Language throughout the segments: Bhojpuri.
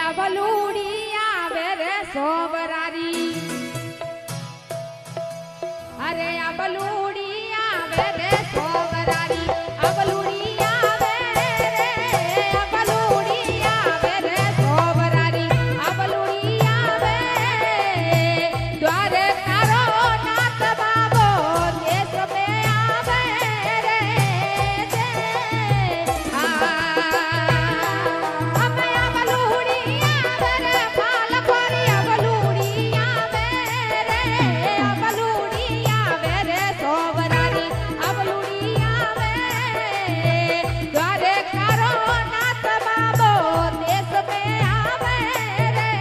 अबलूड़ी आवे रे सोबरारी अरे अबलूड़ी आवे रे सोबरारी अबलूड़ी आवे रे अबलूड़ी आवे रे सोबरारी अबलूड़ी आवे द्वारे करो नाथ बाबो देश में आवे रे हमें अबलूड़ी आवे रे पाल कोरी अबलूड़ी आवे रे अबलूड़ी आवे रे सोबरारी अबलूड़ी आवे द्वारे करो नाथ बाबो देश में आवे रे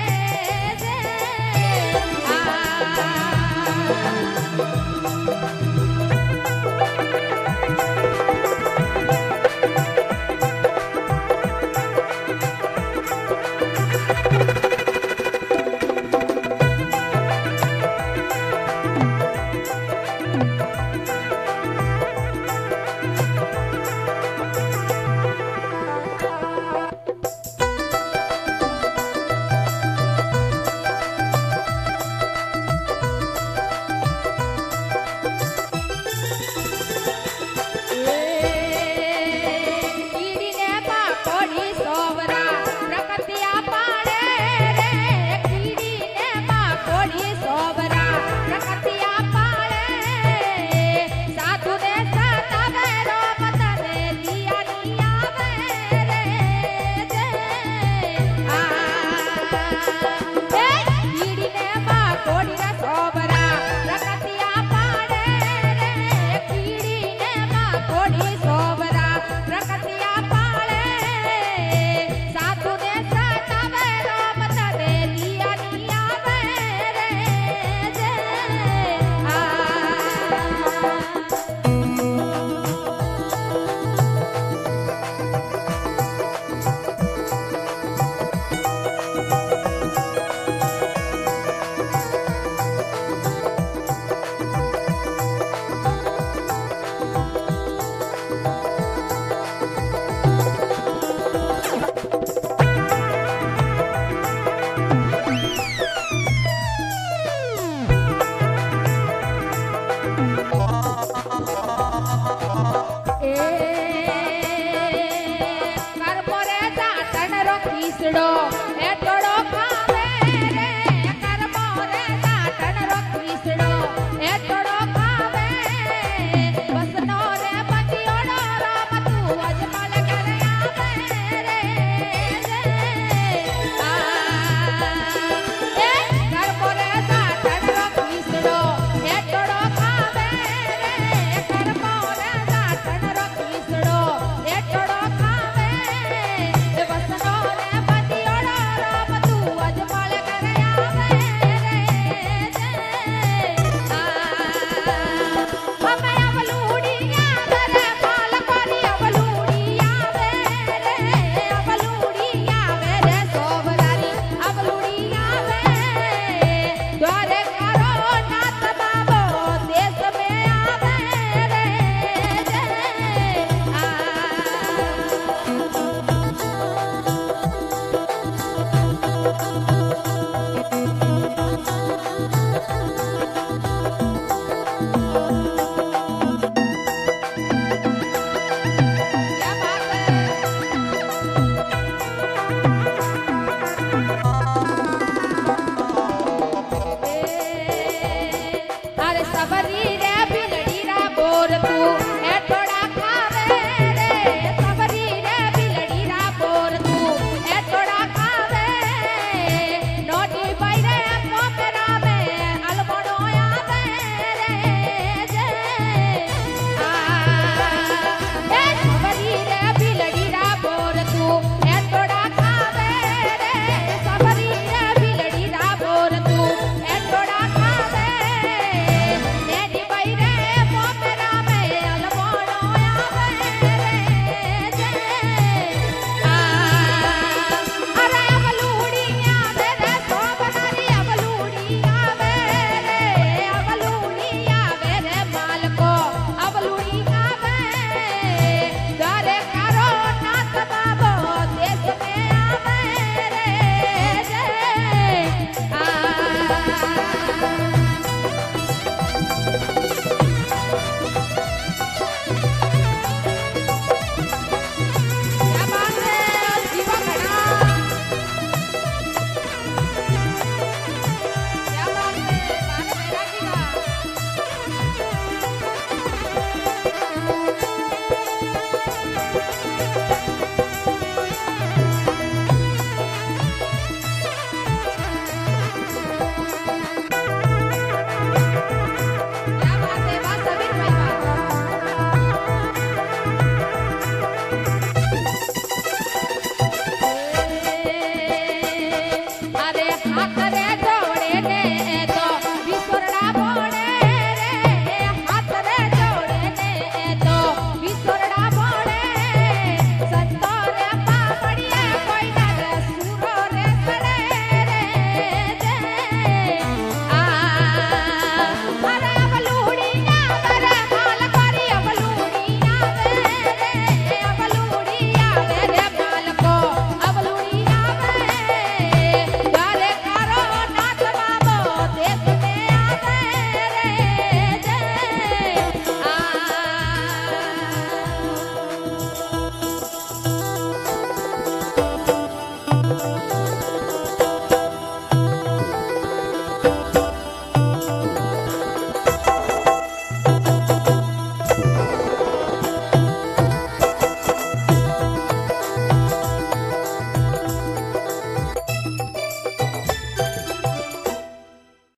कीड़ीने पाकोड़ी सोबरा प्रकृतिया पाड़े रे कीड़ीने पाकोड़ी सोबरा प्रकृतिया पाड़े साधु ने सतावे रो मतने लिया निया रे कीड़ीने पाकोड़ी रा सोबरा प्रकृतिया पाड़े रे कीड़ीने पाकोड़ी सोबरा प्रकृतिया पाड़े साधु ने सतावे रो मतने लिया निया रे करपोरे जाटन रो खीसड़ो